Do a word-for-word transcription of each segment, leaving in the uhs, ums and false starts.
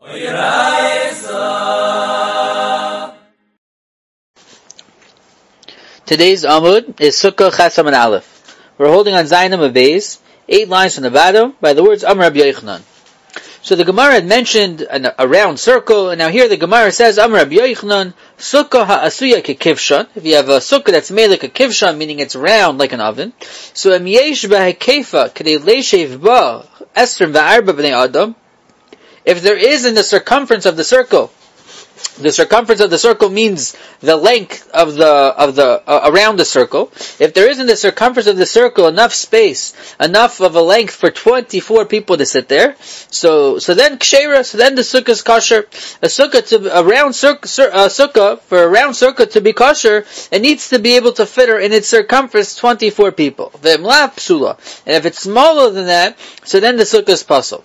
Today's Amud is Sukkah Chesam and Aleph. We're holding on Zainam of Beis, eight lines from the bottom, by the words Amar Rabbi Yochanan. So the Gemara had mentioned an, a round circle, and now here the Gemara says Amar Rabbi Yochanan, Sukkah ha'asuya kekivshan. If you have a sukkah that's made like a kivshan, meaning it's round like an oven, so em yesh b'hekefa k'dei leishev ba esrim v'arba b'nei adam. If there is in the circumference of the circle, the circumference of the circle means the length of the of the uh, around the circle. If there is in the circumference of the circle enough space, enough of a length for twenty-four people to sit there, so so then kshera, so then the sukkah is kosher. A sukkah to a round circle, uh, sukkah for a round sukkah to be kosher, it needs to be able to fit her in its circumference twenty-four people. Ve'emla psula, and if it's smaller than that, so then the sukkah is pasul.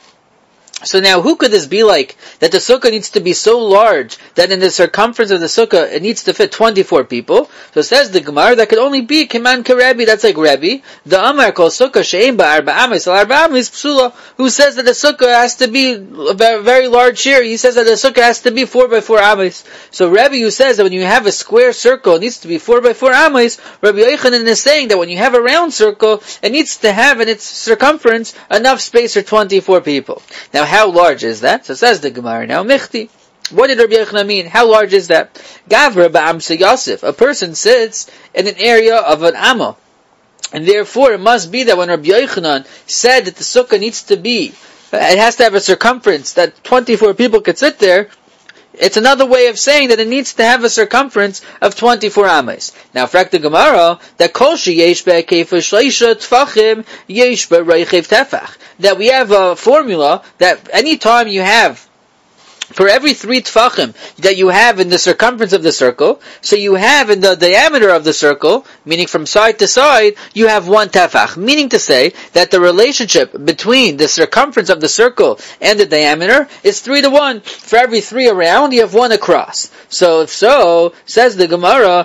So now, who could this be like, that the sukkah needs to be so large, that in the circumference of the sukkah, it needs to fit twenty-four people? So it says the Gemara, that could only be Kiman Kerebi, that's like Rebbe. The Amar calls sukkah she'em ba'arba amis, al-arba amis psula, who says that the sukkah has to be a very large here. He says that the sukkah has to be four by four amis. So Rebbe, who says that when you have a square circle, it needs to be four by four amis, Rabbi Yochanan is saying that when you have a round circle, it needs to have in its circumference enough space for twenty-four people. Now, how large is that? So says the Gemara now, Michti. What did Rabbi Yochanan mean? How large is that? Gavra ba'amsa Yosef. A person sits in an area of an amma. And therefore, it must be that when Rabbi Yochanan said that the sukkah needs to be, it has to have a circumference that twenty-four people could sit there, it's another way of saying that it needs to have a circumference of twenty-four ames. Now, frak the Gemara, that kol sheyesh be'kefa shleisha tfachim yesh be'reichev tefach. That we have a formula that any time you have, for every three tfachim that you have in the circumference of the circle, so you have in the diameter of the circle, meaning from side to side, you have one tefach. Meaning to say that the relationship between the circumference of the circle and the diameter is three to one. For every three around, you have one across. So if so, says the Gemara,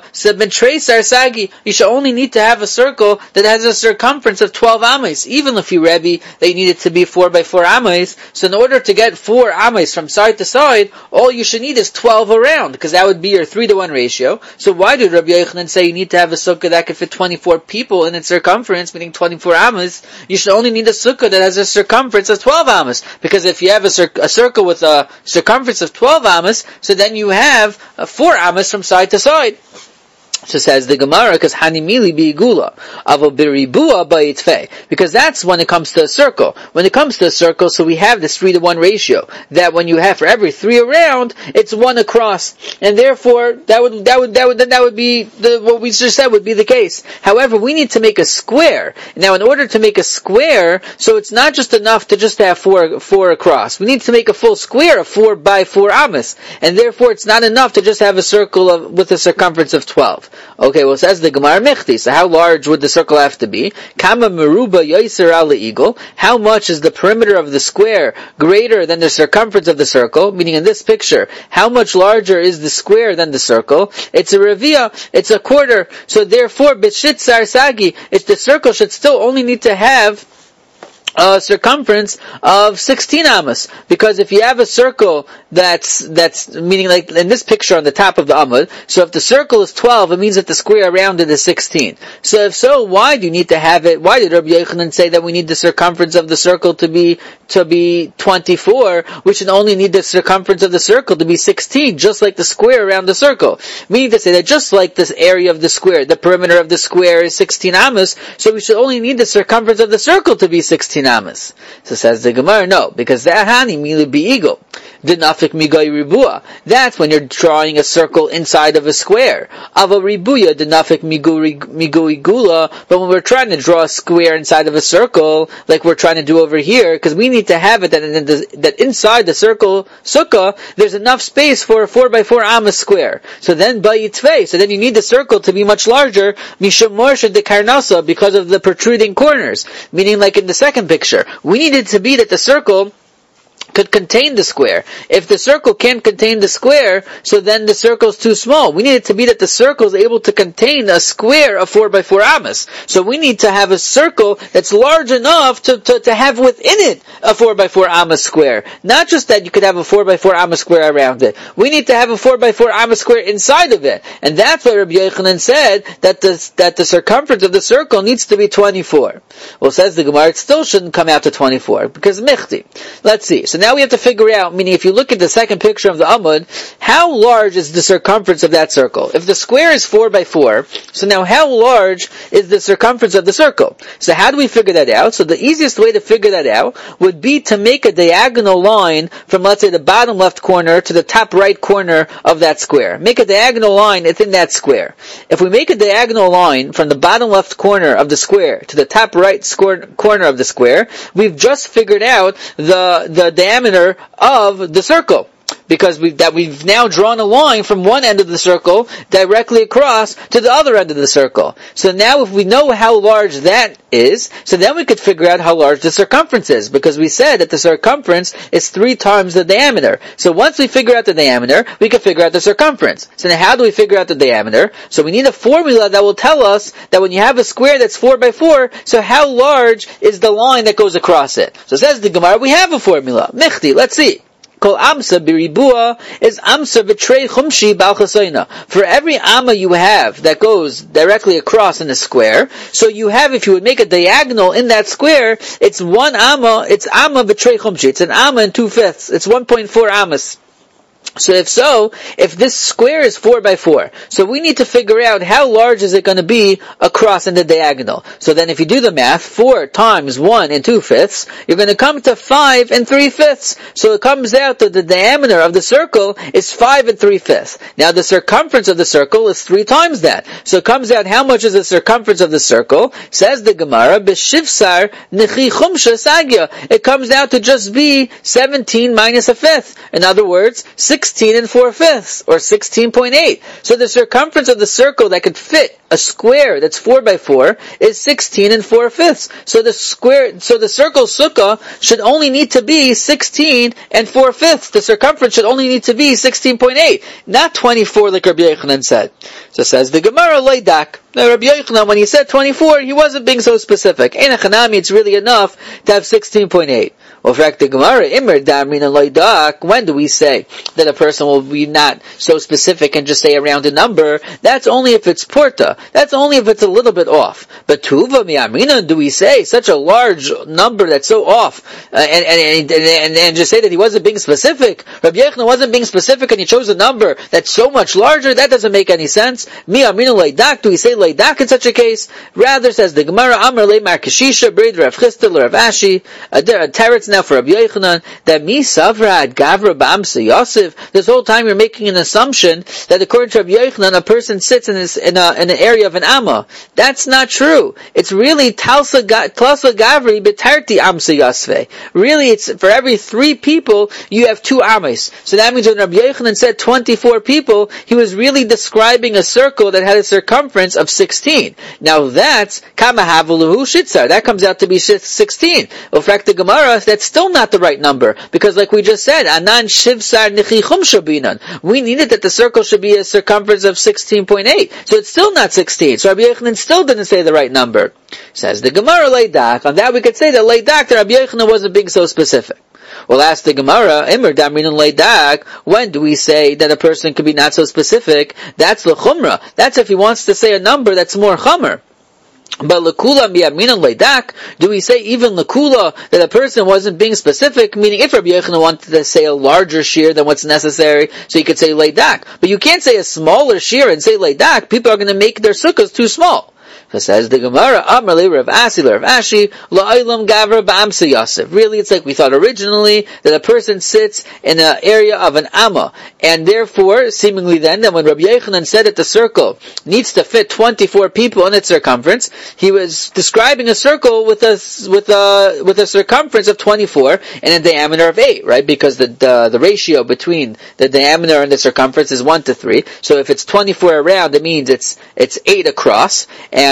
sagi, you should only need to have a circle that has a circumference of twelve ames. Even if you Rebbe, they need it to be four by four ames. So in order to get four ames from side to side, Side, all you should need is twelve around, because that would be your three to one ratio. So why did Rabbi Yochanan say you need to have a sukkah that could fit twenty-four people in its circumference, meaning twenty-four amas? You should only need a sukkah that has a circumference of twelve amas, because if you have a, cir- a circle with a circumference of twelve amas, so then you have uh, four amas from side to side. So says the Gemara, because hanimili bi'igula, avo biribua ba'itfei, because that's when it comes to a circle. When it comes to a circle, so we have this three to one ratio, that when you have for every three around, it's one across, and therefore that would that would that would that would be the what we just said would be the case. However, we need to make a square. Now, in order to make a square, so it's not just enough to just have four four across. We need to make a full square of four by four amas, and therefore it's not enough to just have a circle of, with a circumference of twelve. Okay, well, it says the Gemara Mechti. So how large would the circle have to be? Kama meruba yoiser ala eagle. How much is the perimeter of the square greater than the circumference of the circle? Meaning in this picture, how much larger is the square than the circle? It's a revia. It's a quarter. So therefore, b'shit sarsagi, it's the circle should still only need to have a circumference of sixteen amas, because if you have a circle that's that's meaning like in this picture on the top of the amud, so if the circle is twelve, it means that the square around it is sixteen. So if so, why do you need to have it? Why did Rabbi Yochanan say that we need the circumference of the circle to be to be twenty-four? We should only need the circumference of the circle to be sixteen, just like the square around the circle. Meaning to say that just like this area of the square, the perimeter of the square is sixteen amas, so we should only need the circumference of the circle to be sixteen amas. So says the Gemara, no, because that hani mili be eagle. Dinafik migoy ribua. That's when you're drawing a circle inside of a square. Ava ribuya dinafik migui gula. But when we're trying to draw a square inside of a circle, like we're trying to do over here, because we need to have it that, in the, that inside the circle sukkah, there's enough space for a four by four amma square. So then bayitvei. So then you need the circle to be much larger. Mishamorsha de karnasa, because of the protruding corners. Meaning, like in the second picture, we need it to be that the circle could contain the square. If the circle can't contain the square, so then the circle is too small. We need it to be that the circle is able to contain a square of four by four amas. So we need to have a circle that's large enough to, to, to have within it a four by four amas square. Not just that you could have a four by four amas square around it. We need to have a four by four amas square inside of it. And that's why Rabbi Yochanan said that the, that the circumference of the circle needs to be twenty-four. Well, says the Gemara, it still shouldn't come out to twenty-four, because michti. Let's see. So now we have to figure out, meaning if you look at the second picture of the Amud, how large is the circumference of that circle? If the square is four by four, so now how large is the circumference of the circle? So how do we figure that out? So the easiest way to figure that out would be to make a diagonal line from, let's say, the bottom left corner to the top right corner of that square. Make a diagonal line within that square. If we make a diagonal line from the bottom left corner of the square to the top right square, corner of the square, we've just figured out the, the diameter of the circle. Because we've, that we've now drawn a line from one end of the circle directly across to the other end of the circle. So now if we know how large that is, so then we could figure out how large the circumference is, because we said that the circumference is three times the diameter. So once we figure out the diameter, we can figure out the circumference. So now how do we figure out the diameter? So we need a formula that will tell us that when you have a square that's four by four, so how large is the line that goes across it? So it says the Gemara, we have a formula. Michti, let's see. Kol amsa biribua is amsa b'trei chumshi bal chasayna. For every amma you have that goes directly across in a square, so you have, if you would make a diagonal in that square, it's one amma, it's amma b'trei chumshi. It's an amma in two fifths. It's one point four ammas. So if so, if this square is four by four, so we need to figure out how large is it going to be across in the diagonal. So then if you do the math, four times one and two fifths, you're going to come to five and three fifths. So it comes out that the diameter of the circle is five and three fifths. Now the circumference of the circle is three times that. So it comes out, how much is the circumference of the circle? Says the Gemara, b'shivsar nechi chumsha sagya. It comes out to just be seventeen minus a fifth. In other words, sixteen and four fifths, or sixteen point eight. So the circumference of the circle that could fit a square that's four by four is sixteen and four fifths. So the square, so the circle sukkah should only need to be sixteen and four fifths. The circumference should only need to be sixteen point eight, not twenty-four like Rabbi Yochanan said. So says the Gemara, leidak. Now Rabbi Yochanan, when he said twenty-four, he wasn't being so specific. Ein hachanami, it's really enough to have sixteen point eight. Well, in fact, the Gemara, Immer Damrin and Leidak, when do we say that a person will be not so specific and just say a rounded number? That's only if it's porta. That's only if it's a little bit off. But Tuva Mi'amina, do we say such a large number that's so off, uh, and, and, and, and, and just say that he wasn't being specific? Rabbi Yochanan wasn't being specific and he chose a number that's so much larger? That doesn't make any sense. Mi'amina Leidak, do we say Leidak in such a case? Rather, says the Gemara, Amar Le'mar Kashisha, Breid Rav Chisda, Rav Ashi, a teretz now for Rabbi Yochanan, that mi savra ad gavra b'amsa Yosef. This whole time you're making an assumption that according to Rabbi Yochanan, a person sits in this, in a, in an area of an amma. That's not true. It's really talsa talsa gavri b'tarti amsa Yosef. Really, it's for every three people you have two amas. So that means when Rabbi Yochanan said twenty-four people, he was really describing a circle that had a circumference of sixteen. Now that's kama havuluhu shitzar. That comes out to be sixteen. Well, in fact, the Gemara, that's still not the right number, because like we just said, anan shivsar nichichum shabinan. We needed that the circle should be a circumference of sixteen point eight. So it's still not sixteen. So Rabbi Yochanan still didn't say the right number. Says the Gemara leidak. On that we could say that leidak, that Rabbi Yochanan wasn't being so specific. Well, ask the Gemara, Immer Damrin and Leidak, when do we say that a person could be not so specific? That's the Chumrah. That's if he wants to say a number that's more Chumr. But Lakula Miyamin and Leidak, do we say even Lakula that a person wasn't being specific? Meaning if Rabbi Yochanan wanted to say a larger shear than what's necessary, so you could say Leidak. But you can't say a smaller shear and say Leidak. People are going to make their sukkahs too small. So says the Gemara, Amrli Rav Asi Rav Ashi La'olam Gavra Ba'amsa Yosef. Really, it's like we thought originally that a person sits in an area of an amma, and therefore, seemingly then, that when Rabbi Yochanan said that the circle needs to fit twenty-four people in its circumference, he was describing a circle with a with a with a circumference of twenty-four and a diameter of eight, right? Because the the, the ratio between the diameter and the circumference is one to three. So if it's twenty-four around, it means it's it's eight across, and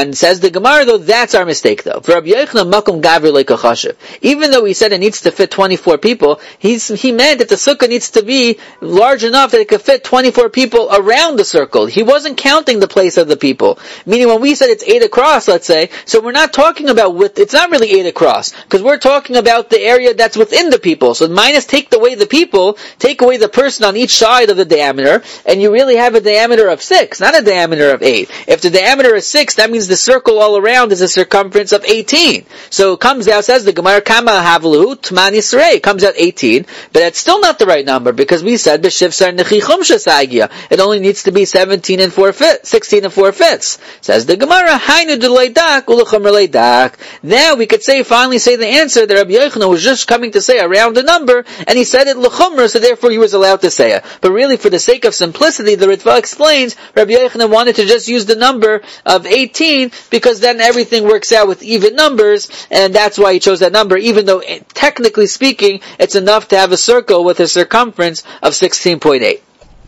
And says the Gemara, though, that's our mistake, though. For Rabbi Yochanan, makom gavri leikachashiv. Even though he said it needs to fit twenty-four people, he's, he meant that the sukkah needs to be large enough that it could fit twenty-four people around the circle. He wasn't counting the place of the people. Meaning when we said it's eight across, let's say, so we're not talking about with, it's not really eight across, because we're talking about the area that's within the people. So minus take away the people, take away the person on each side of the diameter, and you really have a diameter of six, not a diameter of eight. If the diameter is six, that means the circle all around is a circumference of eighteen. So it comes out, says the Gemara, Kama Havlu Tman Yisrei, comes out eighteen, but that's still not the right number, because we said B'shivsar Nechi Chumsha Sagia. It only needs to be seventeen and four fifths, sixteen and four fifths. Says the Gemara, Hainu Deleidak Ulacham Releidak. Now we could say, finally say the answer that Rabbi Yochanan was just coming to say around a number, and he said it l'chumra, so therefore he was allowed to say it. But really, for the sake of simplicity, the Ritva explains, Rabbi Yochanan wanted to just use the number of eighteen, because then everything works out with even numbers, and that's why he chose that number, even though technically speaking, it's enough to have a circle with a circumference of sixteen point eight.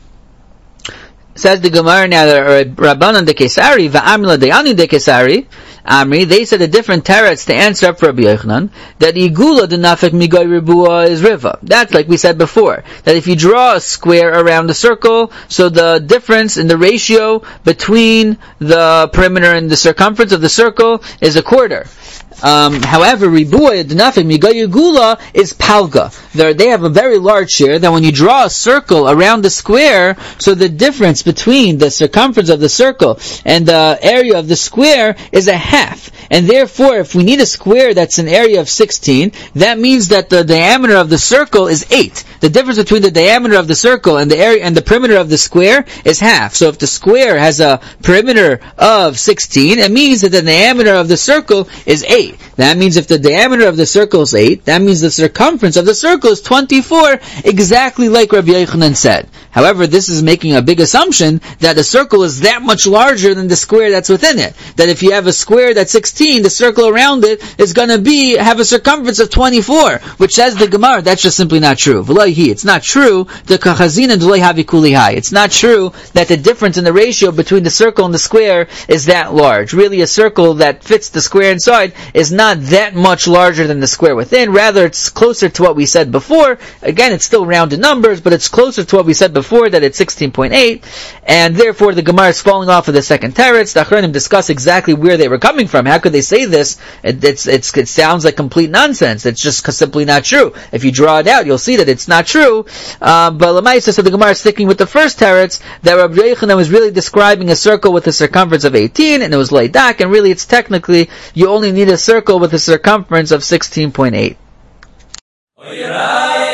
Says the Gemara now that Rabbanan de Kesari, Va'amila de Ani de Kesari, Amri, they said a different teretz to answer up for Rabbi Yochanan, that Igula de Nafek Migoy Ribua is Riva. That's like we said before, that if you draw a square around a circle, so the difference in the ratio between the perimeter and the circumference of the circle is a quarter. Um, however, Ribuah Dnafik Migayu Gula is Palga. They're, they have a very large share that when you draw a circle around the square, so the difference between the circumference of the circle and the area of the square is a half. And therefore, if we need a square that's an area of sixteen, that means that the diameter of the circle is eight. The difference between the diameter of the circle and the area and the perimeter of the square is half. So if the square has a perimeter of sixteen, it means that the diameter of the circle is eight. That means if the diameter of the circle is eight, that means the circumference of the circle is twenty-four, exactly like Rabbi Yochanan said. However, this is making a big assumption that the circle is that much larger than the square that's within it. That if you have a square that's sixteen, the circle around it is going to be have a circumference of twenty-four, which says the Gemara, that's just simply not true. It's not true. The kachazin and havi kulihai. It's not true that the difference in the ratio between the circle and the square is that large. Really, a circle that fits the square inside is not that much larger than the square within. Rather, it's closer to what we said before. Again, it's still rounded numbers, but it's closer to what we said before, that it's sixteen point eight, and therefore the Gemara is falling off of the second teretz. The Achronim discuss exactly where they were coming from. How could they say this? It, it's, it's, it sounds like complete nonsense. It's just simply not true. If you draw it out, you'll see that it's not true. Uh, but Lamaisa, so the Gemara is sticking with the first teretz, that Rabbi Yochanan was really describing a circle with a circumference of eighteen, and it was leidak, and really it's technically, you only need a circle with a circumference of sixteen point eight.